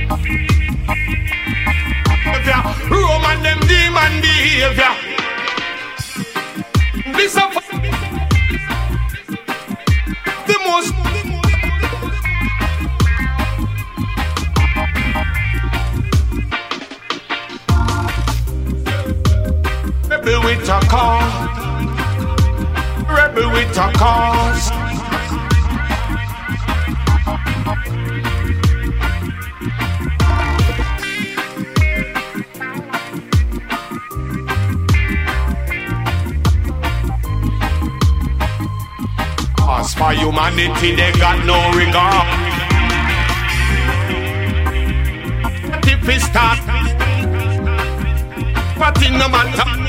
Roman them demon behavior. This a the most rebel with a cause. Rebel with a cause. As for humanity, they got no regard. But if we start, but it no matter.